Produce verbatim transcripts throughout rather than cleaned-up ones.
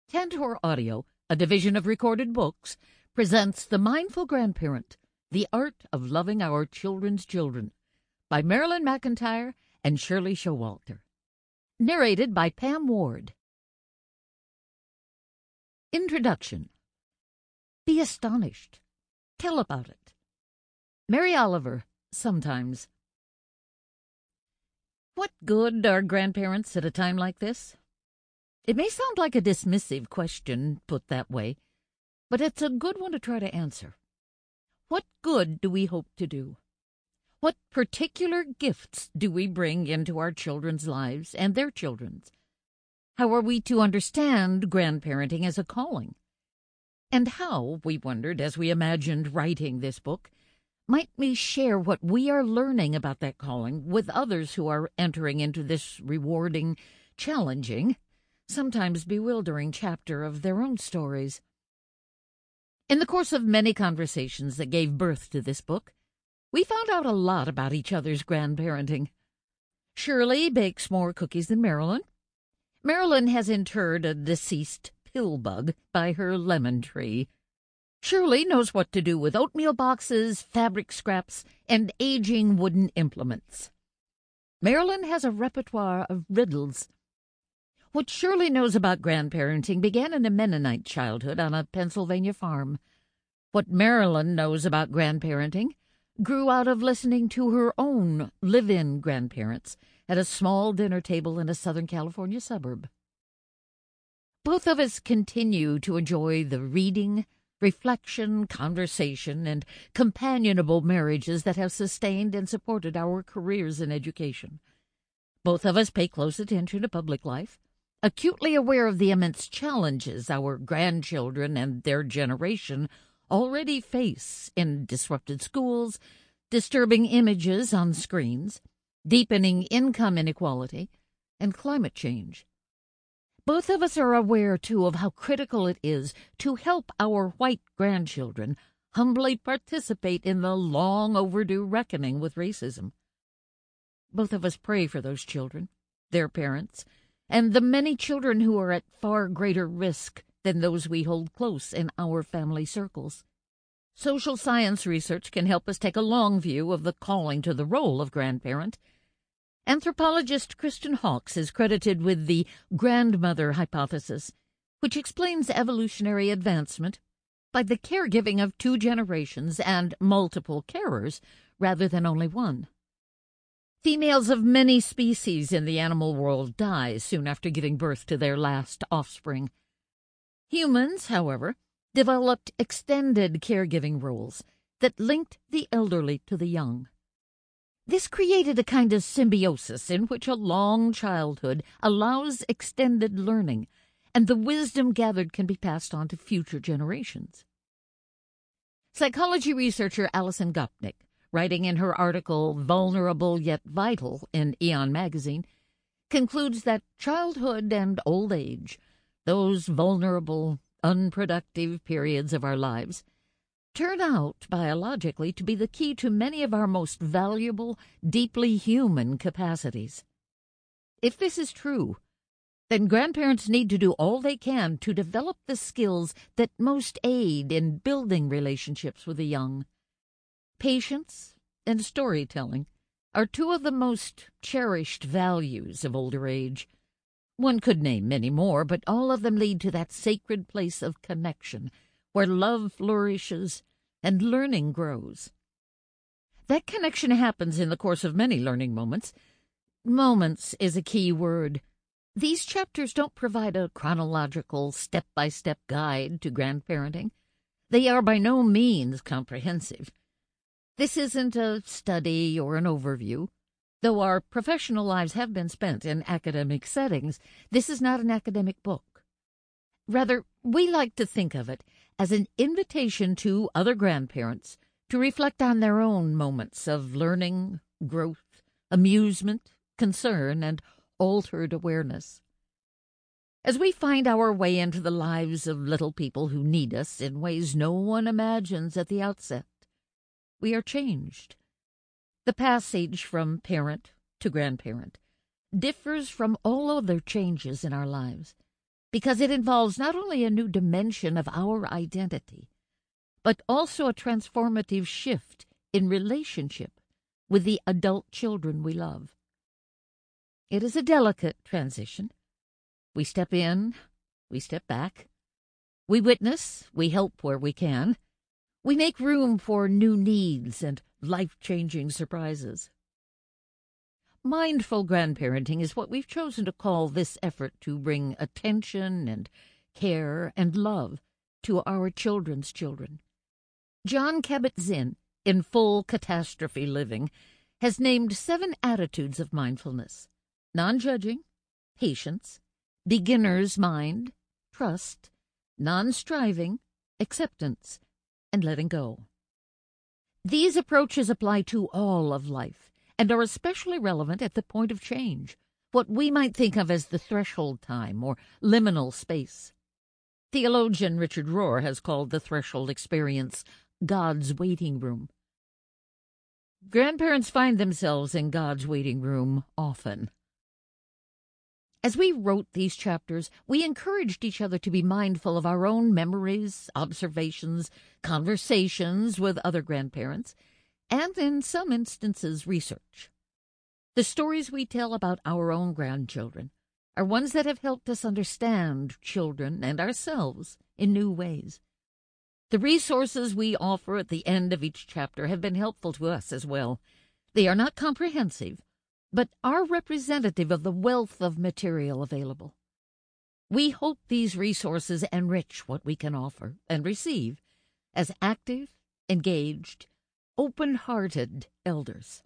Tantor Audio, a division of Recorded Books, presents The Mindful Grandparent, The Art of Loving Our Children's Children, by Marilyn McIntyre and Shirley Showalter. Narrated by Pam Ward. Introduction. Be astonished. Tell about it. Mary Oliver, sometimes. What good are grandparents at a time like this? It may sound like a dismissive question put that way, but it's a good one to try to answer. What good do we hope to do? What particular gifts do we bring into our children's lives and their children's? How are we to understand grandparenting as a calling? And how, we wondered as we imagined writing this book, might we share what we are learning about that calling with others who are entering into this rewarding, challenging, sometimes bewildering chapter of their own stories. In the course of many conversations that gave birth to this book, we found out a lot about each other's grandparenting. Shirley bakes more cookies than Marilyn. Marilyn has interred a deceased pill bug by her lemon tree. Shirley knows what to do with oatmeal boxes, fabric scraps, and aging wooden implements. Marilyn has a repertoire of riddles. What Shirley knows about grandparenting began in a Mennonite childhood on a Pennsylvania farm. What Marilyn knows about grandparenting grew out of listening to her own live-in grandparents at a small dinner table in a Southern California suburb. Both of us continue to enjoy the reading, reflection, conversation, and companionable marriages that have sustained and supported our careers in education. Both of us pay close attention to public life, acutely aware of the immense challenges our grandchildren and their generation already face in disrupted schools, disturbing images on screens, deepening income inequality, and climate change. Both of us are aware, too, of how critical it is to help our white grandchildren humbly participate in the long-overdue reckoning with racism. Both of us pray for those children, their parents, and the many children who are at far greater risk than those we hold close in our family circles. Social science research can help us take a long view of the calling to the role of grandparent. Anthropologist Kristen Hawkes is credited with the grandmother hypothesis, which explains evolutionary advancement by the caregiving of two generations and multiple carers rather than only one. Females of many species in the animal world die soon after giving birth to their last offspring. Humans, however, developed extended caregiving roles that linked the elderly to the young. This created a kind of symbiosis in which a long childhood allows extended learning, and the wisdom gathered can be passed on to future generations. Psychology researcher Alison Gopnik, writing in her article Vulnerable Yet Vital in Aeon magazine, concludes that childhood and old age, those vulnerable, unproductive periods of our lives, turn out biologically to be the key to many of our most valuable, deeply human capacities. If this is true, then grandparents need to do all they can to develop the skills that most aid in building relationships with the young. Patience and storytelling are two of the most cherished values of older age. One could name many more, but all of them lead to that sacred place of connection where love flourishes and learning grows. That connection happens in the course of many learning moments. Moments is a key word. These chapters don't provide a chronological, step-by-step guide to grandparenting. They are by no means comprehensive. This isn't a study or an overview. Though our professional lives have been spent in academic settings, this is not an academic book. Rather, we like to think of it as an invitation to other grandparents to reflect on their own moments of learning, growth, amusement, concern, and altered awareness. As we find our way into the lives of little people who need us in ways no one imagines at the outset, we are changed. The passage from parent to grandparent differs from all other changes in our lives because it involves not only a new dimension of our identity, but also a transformative shift in relationship with the adult children we love. It is a delicate transition. We step in, we step back. We witness, we help where we can. We make room for new needs and life-changing surprises. Mindful grandparenting is what we've chosen to call this effort to bring attention and care and love to our children's children. Jon Kabat-Zinn, in Full Catastrophe Living, has named seven attitudes of mindfulness: non-judging, patience, beginner's mind, trust, non-striving, acceptance, and letting go. These approaches apply to all of life and are especially relevant at the point of change, what we might think of as the threshold time or liminal space. Theologian Richard Rohr has called the threshold experience God's waiting room. Grandparents find themselves in God's waiting room often. As we wrote these chapters, we encouraged each other to be mindful of our own memories, observations, conversations with other grandparents, and in some instances, research. The stories we tell about our own grandchildren are ones that have helped us understand children and ourselves in new ways. The resources we offer at the end of each chapter have been helpful to us as well. They are not comprehensive, but are representative of the wealth of material available. We hope these resources enrich what we can offer and receive as active, engaged, open-hearted elders.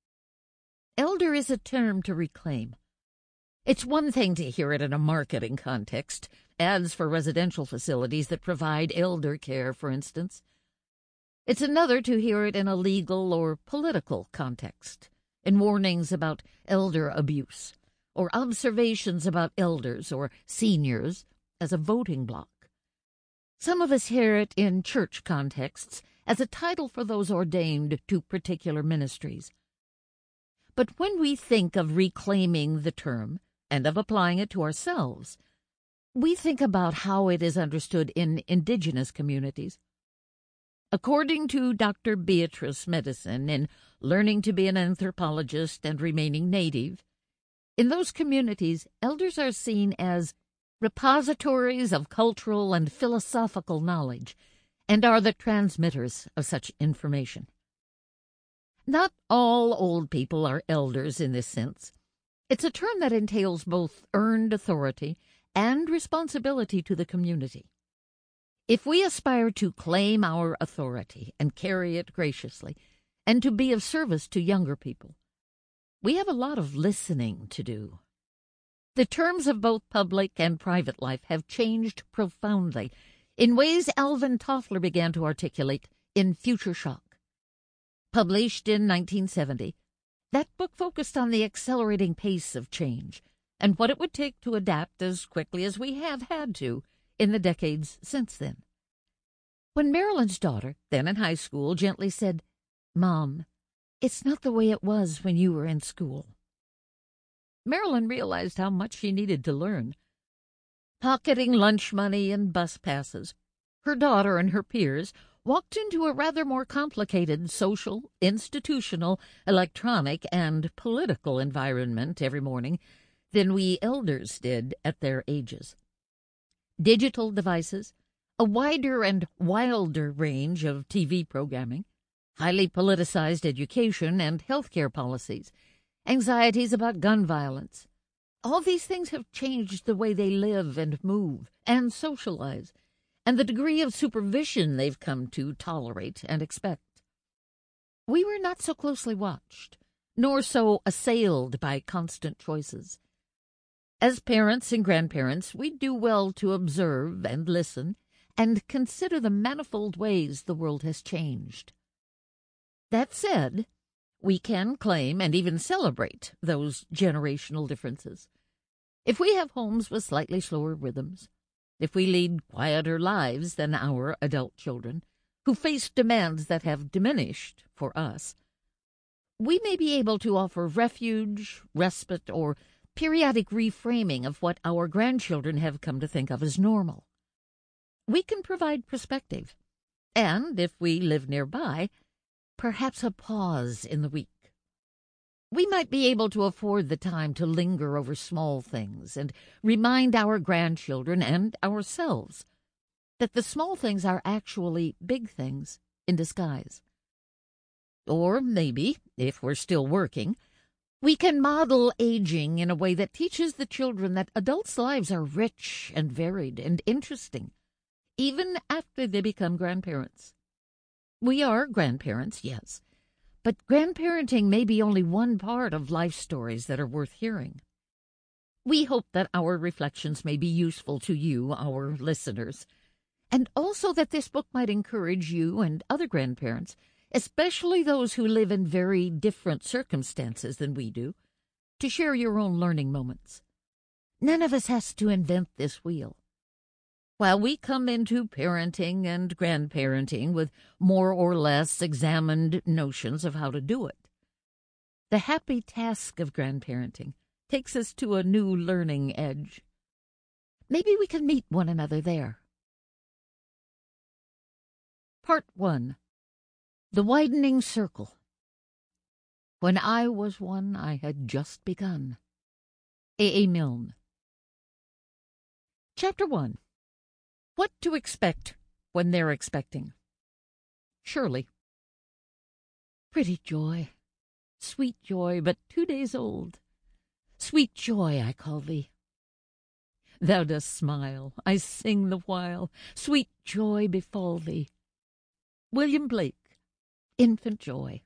Elder is a term to reclaim. It's one thing to hear it in a marketing context, ads for residential facilities that provide elder care, for instance. It's another to hear it in a legal or political context, in warnings about elder abuse, or observations about elders or seniors as a voting bloc. Some of us hear it in church contexts as a title for those ordained to particular ministries. But when we think of reclaiming the term and of applying it to ourselves, we think about how it is understood in indigenous communities. According to Doctor Beatrice Medicine in Learning to be an Anthropologist and Remaining Native, in those communities, elders are seen as repositories of cultural and philosophical knowledge and are the transmitters of such information. Not all old people are elders in this sense. It's a term that entails both earned authority and responsibility to the community. If we aspire to claim our authority and carry it graciously, and to be of service to younger people, we have a lot of listening to do. The terms of both public and private life have changed profoundly in ways Alvin Toffler began to articulate in Future Shock. Published in nineteen seventy, that book focused on the accelerating pace of change and what it would take to adapt as quickly as we have had to in the decades since then. When Marilyn's daughter, then in high school, gently said, "Mom, it's not the way it was when you were in school," Marilyn realized how much she needed to learn. Pocketing lunch money and bus passes, her daughter and her peers walked into a rather more complicated social, institutional, electronic, and political environment every morning than we elders did at their ages. Digital devices, a wider and wilder range of T V programming, highly politicized education and healthcare policies, anxieties about gun violence. All these things have changed the way they live and move and socialize, and the degree of supervision they've come to tolerate and expect. We were not so closely watched, nor so assailed by constant choices. As parents and grandparents, we do well to observe and listen and consider the manifold ways the world has changed. That said, we can claim and even celebrate those generational differences. If we have homes with slightly slower rhythms, if we lead quieter lives than our adult children, who face demands that have diminished for us, we may be able to offer refuge, respite, or periodic reframing of what our grandchildren have come to think of as normal. We can provide perspective, and, if we live nearby, perhaps a pause in the week. We might be able to afford the time to linger over small things and remind our grandchildren and ourselves that the small things are actually big things in disguise. Or maybe, if we're still working, we can model aging in a way that teaches the children that adults' lives are rich and varied and interesting, even after they become grandparents. We are grandparents, yes, but grandparenting may be only one part of life stories that are worth hearing. We hope that our reflections may be useful to you, our listeners, and also that this book might encourage you and other grandparents, especially those who live in very different circumstances than we do, to share your own learning moments. None of us has to invent this wheel. While we come into parenting and grandparenting with more or less examined notions of how to do it, the happy task of grandparenting takes us to a new learning edge. Maybe we can meet one another there. Part one. The Widening Circle. When I was one, I had just begun. A. A. Milne. Chapter one. What to expect when they're expecting. Shirley. Pretty Joy, sweet Joy, but two days old. Sweet Joy, I call thee. Thou dost smile, I sing the while, sweet joy befall thee. William Blake, Infant Joy.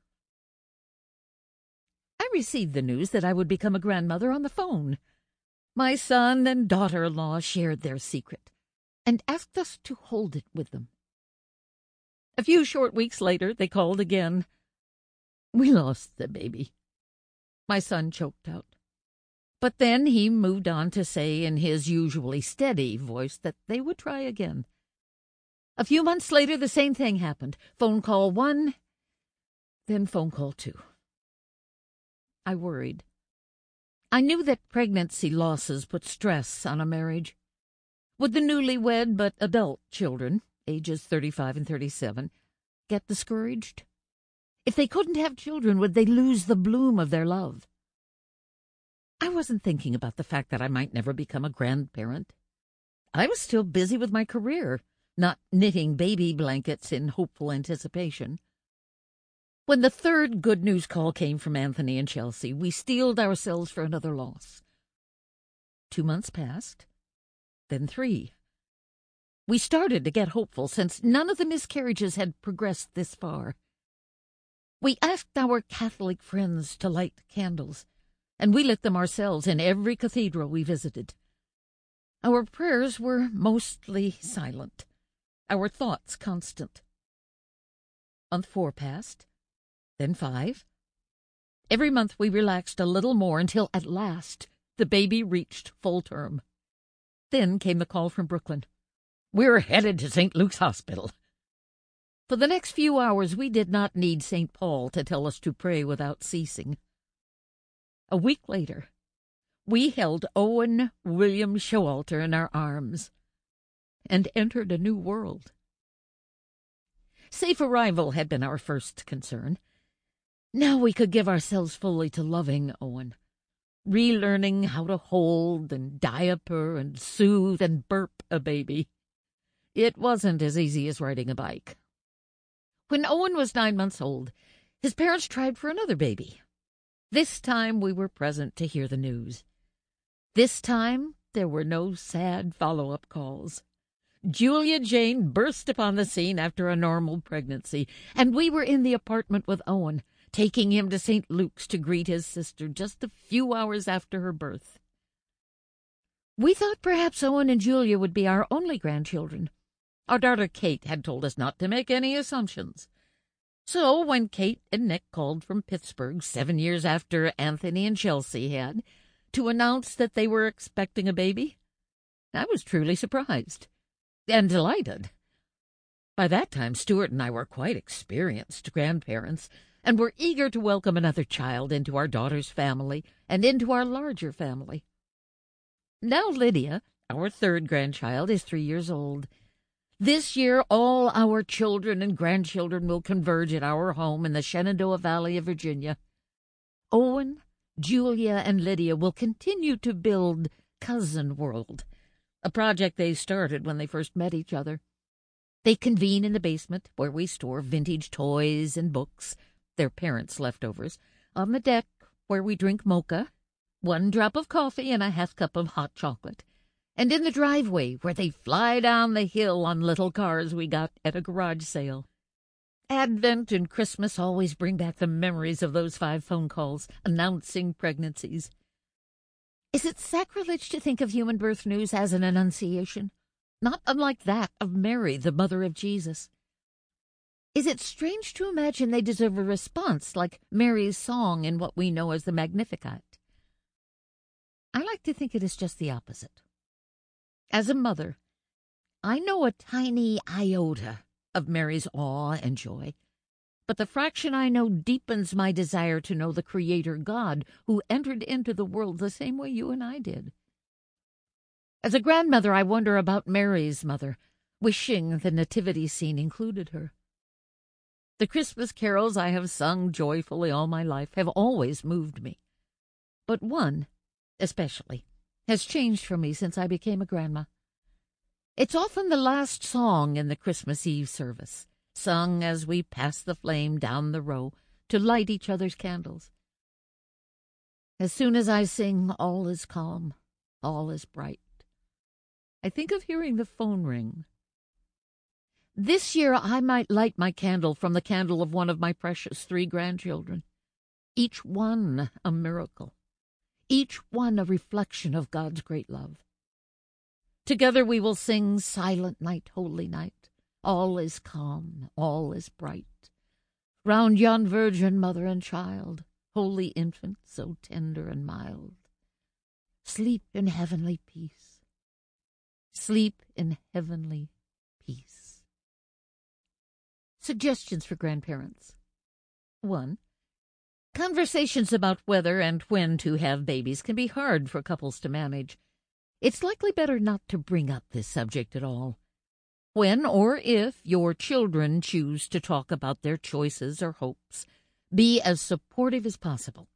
I received the news that I would become a grandmother on the phone. My son and daughter-in-law shared their secret and asked us to hold it with them. A few short weeks later, they called again. We lost the baby. My son choked out. But then he moved on to say in his usually steady voice that they would try again. A few months later, the same thing happened. Phone call one, then phone call two. I worried. I knew that pregnancy losses put stress on a marriage. Would the newlywed but adult children, ages thirty-five and thirty-seven, get discouraged? If they couldn't have children, would they lose the bloom of their love? I wasn't thinking about the fact that I might never become a grandparent. I was still busy with my career, not knitting baby blankets in hopeful anticipation. When the third good news call came from Anthony and Chelsea, we steeled ourselves for another loss. Two months passed, then three. We started to get hopeful, since none of the miscarriages had progressed this far. We asked our Catholic friends to light candles, and we lit them ourselves in every cathedral we visited. Our prayers were mostly silent, our thoughts constant. Month four passed, then five. Every month we relaxed a little more until, at last, the baby reached full term. Then came the call from Brooklyn. We're headed to Saint Luke's Hospital. For the next few hours, we did not need Saint Paul to tell us to pray without ceasing. A week later, we held Owen William Showalter in our arms and entered a new world. Safe arrival had been our first concern. Now we could give ourselves fully to loving Owen, relearning how to hold and diaper and soothe and burp a baby. It wasn't as easy as riding a bike. When Owen was nine months old, his parents tried for another baby. This time we were present to hear the news. This time there were no sad follow-up calls. Julia Jane burst upon the scene after a normal pregnancy, and we were in the apartment with Owen, taking him to Saint Luke's to greet his sister just a few hours after her birth. We thought perhaps Owen and Julia would be our only grandchildren. Our daughter Kate had told us not to make any assumptions. So when Kate and Nick called from Pittsburgh seven years after Anthony and Chelsea had to announce that they were expecting a baby, I was truly surprised and delighted. By that time, Stuart and I were quite experienced grandparents, and we're eager to welcome another child into our daughter's family and into our larger family. Now Lydia, our third grandchild, is three years old. This year, all our children and grandchildren will converge at our home in the Shenandoah Valley of Virginia. Owen, Julia, and Lydia will continue to build Cousin World, a project they started when they first met each other. They convene in the basement, where we store vintage toys and books, their parents' leftovers, on the deck, where we drink mocha, one drop of coffee and a half cup of hot chocolate, and in the driveway, where they fly down the hill on little cars we got at a garage sale. Advent and Christmas always bring back the memories of those five phone calls announcing pregnancies. Is it sacrilege to think of human birth news as an annunciation, not unlike that of Mary, the mother of Jesus? Is it strange to imagine they deserve a response like Mary's song in what we know as the Magnificat? I like to think it is just the opposite. As a mother, I know a tiny iota of Mary's awe and joy, but the fraction I know deepens my desire to know the Creator God who entered into the world the same way you and I did. As a grandmother, I wonder about Mary's mother, wishing the nativity scene included her. The Christmas carols I have sung joyfully all my life have always moved me, but one, especially, has changed for me since I became a grandma. It's often the last song in the Christmas Eve service, sung as we pass the flame down the row to light each other's candles. As soon as I sing, all is calm, all is bright, I think of hearing the phone ring. This year I might light my candle from the candle of one of my precious three grandchildren, each one a miracle, each one a reflection of God's great love. Together we will sing Silent Night, Holy Night, all is calm, all is bright. Round yon virgin mother and child, holy infant, so tender and mild. Sleep in heavenly peace. Sleep in heavenly peace. Suggestions for grandparents. One. Conversations about whether and when to have babies can be hard for couples to manage. It's likely better not to bring up this subject at all. When or if your children choose to talk about their choices or hopes, be as supportive as possible.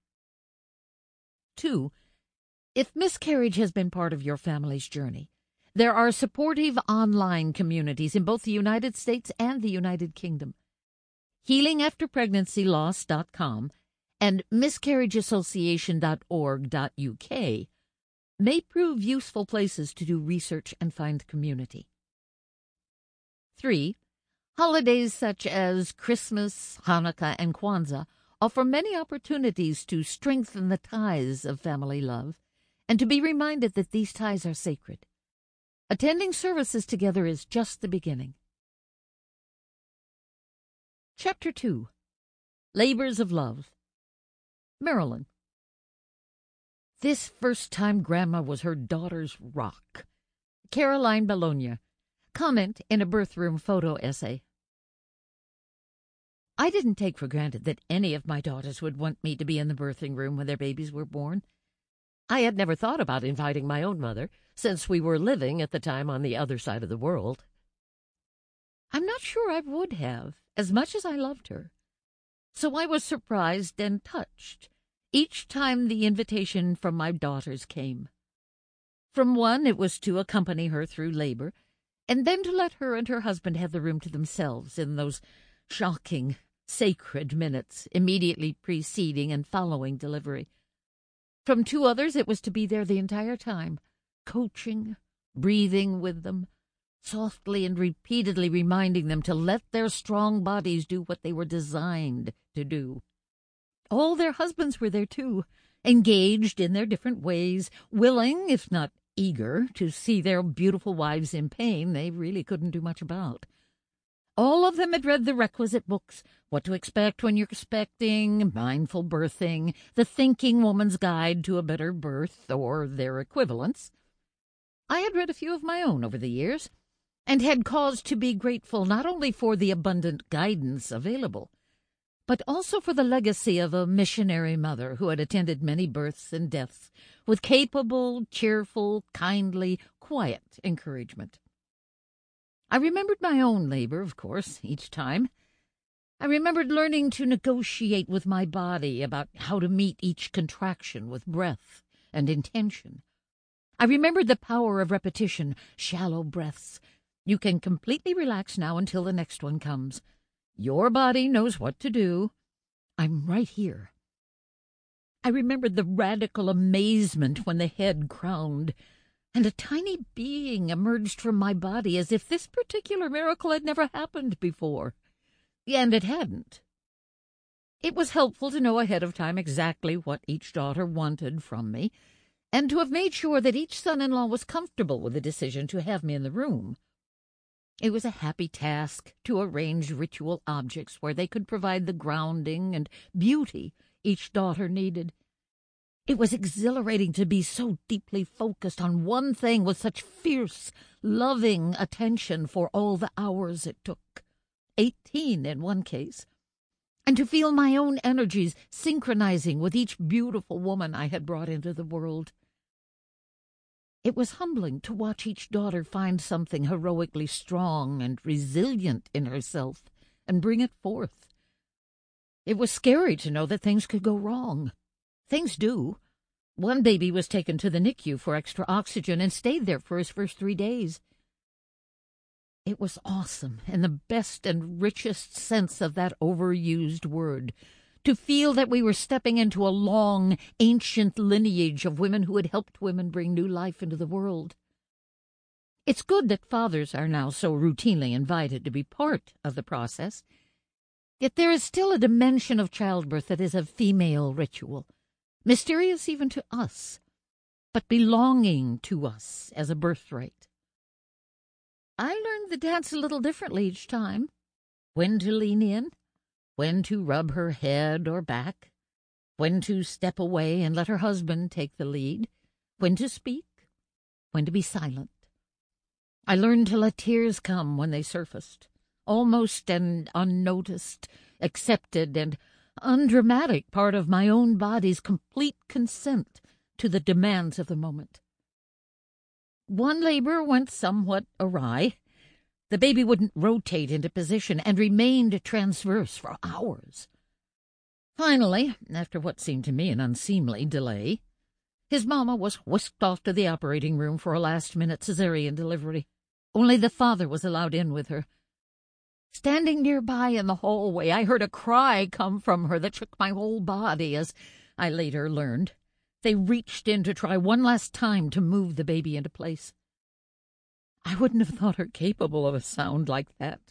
Two. If miscarriage has been part of your family's journey, there are supportive online communities in both the United States and the United Kingdom. healing after pregnancy loss dot com and miscarriage association dot org dot U K may prove useful places to do research and find community. Three. Holidays such as Christmas, Hanukkah, and Kwanzaa offer many opportunities to strengthen the ties of family love and to be reminded that these ties are sacred. Attending services together is just the beginning. Chapter two. Labors of Love. Marilyn. This first-time grandma was her daughter's rock. Caroline Bologna. Comment in a birth room photo essay. I didn't take for granted that any of my daughters would want me to be in the birthing room when their babies were born. I had never thought about inviting my own mother, since we were living at the time on the other side of the world. I'm not sure I would have, as much as I loved her. So I was surprised and touched each time the invitation from my daughters came. From one, it was to accompany her through labor, and then to let her and her husband have the room to themselves in those shocking, sacred minutes immediately preceding and following delivery. From two others, it was to be there the entire time, coaching, breathing with them, softly and repeatedly reminding them to let their strong bodies do what they were designed to do. All their husbands were there, too, engaged in their different ways, willing, if not eager, to see their beautiful wives in pain they really couldn't do much about. All of them had read the requisite books, What to Expect When You're Expecting, Mindful Birthing, The Thinking Woman's Guide to a Better Birth, or their equivalents. I had read a few of my own over the years, and had cause to be grateful not only for the abundant guidance available, but also for the legacy of a missionary mother who had attended many births and deaths with capable, cheerful, kindly, quiet encouragement. I remembered my own labor, of course, each time. I remembered learning to negotiate with my body about how to meet each contraction with breath and intention. I remembered the power of repetition, shallow breaths. You can completely relax now until the next one comes. Your body knows what to do. I'm right here. I remembered the radical amazement when the head crowned, and a tiny being emerged from my body as if this particular miracle had never happened before. And it hadn't. It was helpful to know ahead of time exactly what each daughter wanted from me, and to have made sure that each son-in-law was comfortable with the decision to have me in the room. It was a happy task to arrange ritual objects where they could provide the grounding and beauty each daughter needed. It was exhilarating to be so deeply focused on one thing with such fierce, loving attention for all the hours it took, eighteen in one case, and to feel my own energies synchronizing with each beautiful woman I had brought into the world. It was humbling to watch each daughter find something heroically strong and resilient in herself and bring it forth. It was scary to know that things could go wrong. Things do. One baby was taken to the N I C U for extra oxygen and stayed there for his first three days. It was awesome, in the best and richest sense of that overused word, to feel that we were stepping into a long, ancient lineage of women who had helped women bring new life into the world. It's good that fathers are now so routinely invited to be part of the process, yet there is still a dimension of childbirth that is a female ritual, mysterious even to us, but belonging to us as a birthright. I learned the dance a little differently each time, when to lean in, when to rub her head or back, when to step away and let her husband take the lead, when to speak, when to be silent. I learned to let tears come when they surfaced, almost an unnoticed, accepted, and undramatic part of my own body's complete consent to the demands of the moment. One labor went somewhat awry. The baby wouldn't rotate into position and remained transverse for hours. Finally, after what seemed to me an unseemly delay, his mama was whisked off to the operating room for a last-minute cesarean delivery. Only the father was allowed in with her. Standing nearby in the hallway, I heard a cry come from her that shook my whole body, as I later learned. They reached in to try one last time to move the baby into place. I wouldn't have thought her capable of a sound like that.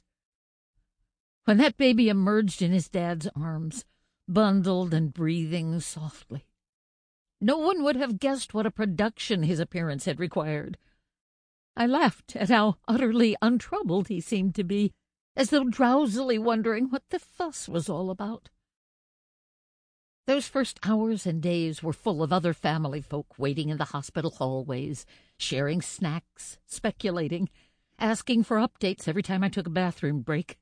When that baby emerged in his dad's arms, bundled and breathing softly, no one would have guessed what a production his appearance had required. I laughed at how utterly untroubled he seemed to be, as though drowsily wondering what the fuss was all about. Those first hours and days were full of other family folk waiting in the hospital hallways, sharing snacks, speculating, asking for updates every time I took a bathroom break.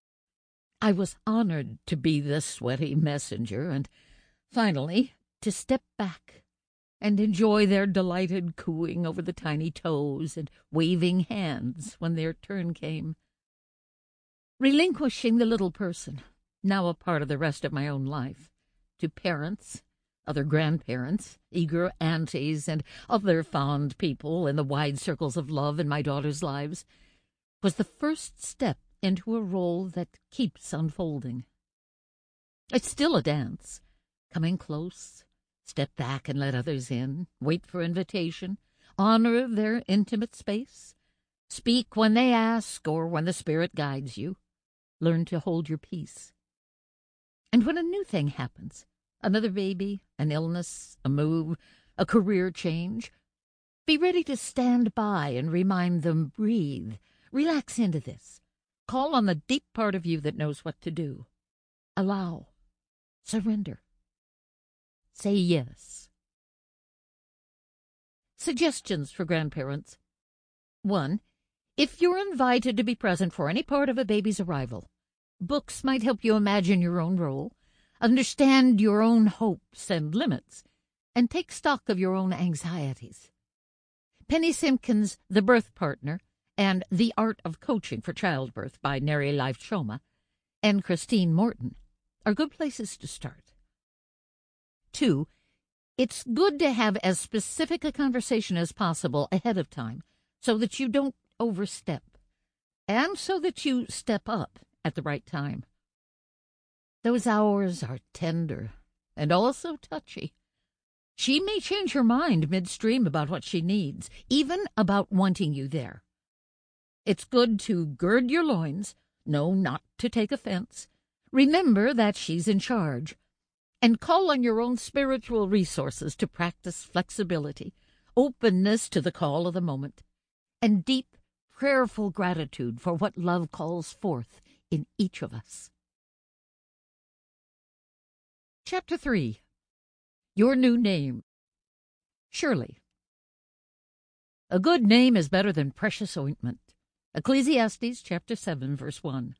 I was honored to be the sweaty messenger and, finally, to step back and enjoy their delighted cooing over the tiny toes and waving hands when their turn came. Relinquishing the little person, now a part of the rest of my own life, to parents, other grandparents, eager aunties, and other fond people in the wide circles of love in my daughters' lives, was the first step into a role that keeps unfolding. It's still a dance, coming close, step back and let others in, wait for invitation, honor their intimate space, speak when they ask or when the spirit guides you, learn to hold your peace. And when a new thing happens, another baby, an illness, a move, a career change, be ready to stand by and remind them, breathe, relax into this. Call on the deep part of you that knows what to do. Allow. Surrender. Say yes. Suggestions for grandparents. One, if you're invited to be present for any part of a baby's arrival, Books might help you imagine your own role, understand your own hopes and limits, and take stock of your own anxieties. Penny Simpkins' The Birth Partner and The Art of Coaching for Childbirth by Neri Life Shoma and Christine Morton are good places to start. Two, it's good to have as specific a conversation as possible ahead of time so that you don't overstep and so that you step up at the right time. Those hours are tender and also touchy. She may change her mind midstream about what she needs, even about wanting you there. It's good to gird your loins, know not to take offense, remember that she's in charge, and call on your own spiritual resources to practice flexibility, openness to the call of the moment, and deep, prayerful gratitude for what love calls forth in each of us. Chapter three. Your New Name. Shirley. A good name is better than precious ointment. Ecclesiastes chapter seven, verse one.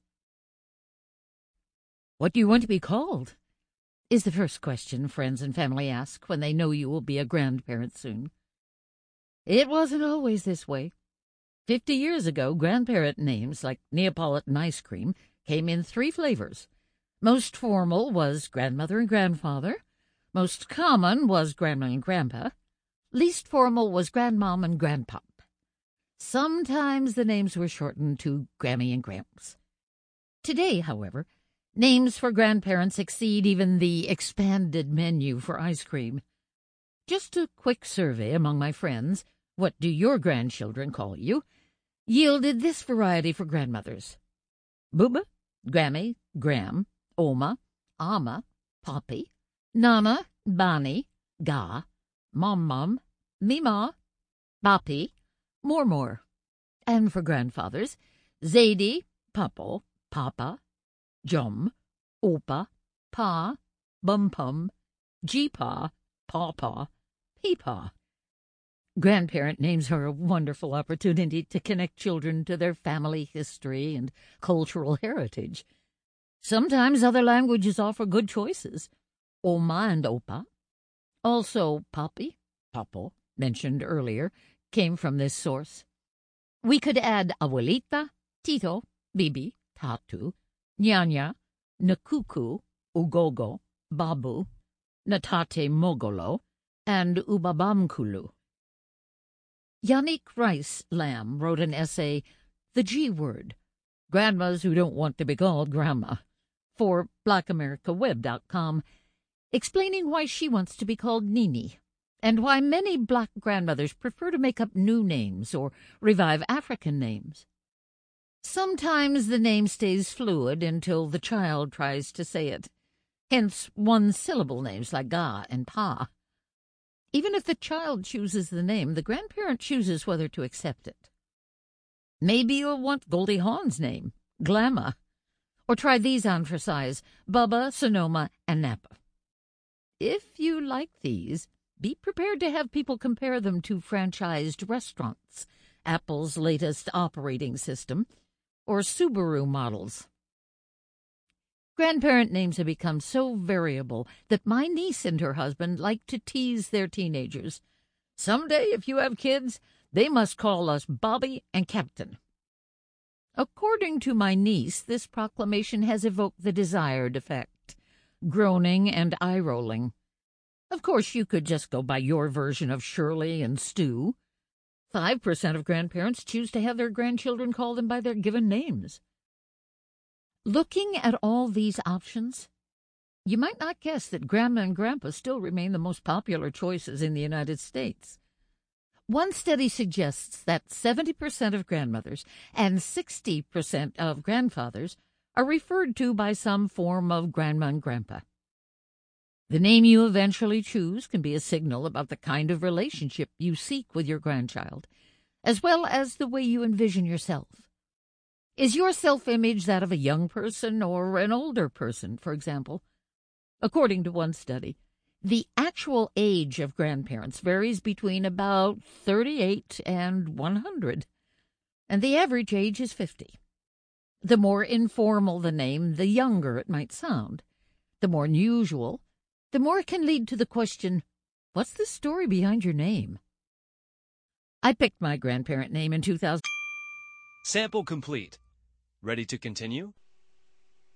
What do you want to be called? Is the first question friends and family ask when they know you will be a grandparent soon. It wasn't always this way. Fifty years ago, grandparent names like Neapolitan ice cream came in three flavors. Most formal was grandmother and grandfather. Most common was grandma and grandpa. Least formal was grandmom and grandpop. Sometimes the names were shortened to Grammy and Gramps. Today, however, names for grandparents exceed even the expanded menu for ice cream. Just a quick survey among my friends, what do your grandchildren call you, yielded this variety for grandmothers. Booba, Grammy, Gram, Oma, Ama, Poppy, Nana, Bani, Ga, Mom-Mom, Mima, Papi, Mormor. And for grandfathers, Zadie, Papo, Papa, Jum, Opa, Pa, Bum-Pum, Jeepa, Pawpaw, Peepaw. Grandparent names are a wonderful opportunity to connect children to their family history and cultural heritage. Sometimes other languages offer good choices. Oma and Opa. Also, Papi, Papo, mentioned earlier, came from this source. We could add Abuelita, Tito, Bibi, Tatu, Nyanya, Nakuku, Ugogo, Babu, Natate Mogolo, and Ubabamkulu. Yannick Rice Lamb wrote an essay, The G Word, Grandmas Who Don't Want to Be Called Grandma, for Black America Web dot com, explaining why she wants to be called Nini, and why many black grandmothers prefer to make up new names or revive African names. Sometimes the name stays fluid until the child tries to say it, hence one-syllable names like Ga and Pa. Even if the child chooses the name, the grandparent chooses whether to accept it. Maybe you'll want Goldie Hawn's name, Glamma, or try these on for size, Bubba, Sonoma, and Napa. If you like these, be prepared to have people compare them to franchised restaurants, Apple's latest operating system, or Subaru models. Grandparent names have become so variable that my niece and her husband like to tease their teenagers. Someday, if you have kids, they must call us Bobby and Captain. According to my niece, this proclamation has evoked the desired effect, groaning and eye-rolling. Of course, you could just go by your version of Shirley and Stu. Five percent of grandparents choose to have their grandchildren call them by their given names. Looking at all these options, you might not guess that Grandma and Grandpa still remain the most popular choices in the United States. One study suggests that seventy percent of grandmothers and sixty percent of grandfathers are referred to by some form of Grandma and Grandpa. The name you eventually choose can be a signal about the kind of relationship you seek with your grandchild, as well as the way you envision yourself. Is your self-image that of a young person or an older person, for example? According to one study, the actual age of grandparents varies between about thirty-eight and one hundred, and the average age is fifty. The more informal the name, the younger it might sound. The more unusual, the more it can lead to the question, what's the story behind your name? I picked my grandparent name in two thousand. Sample complete. Ready to continue?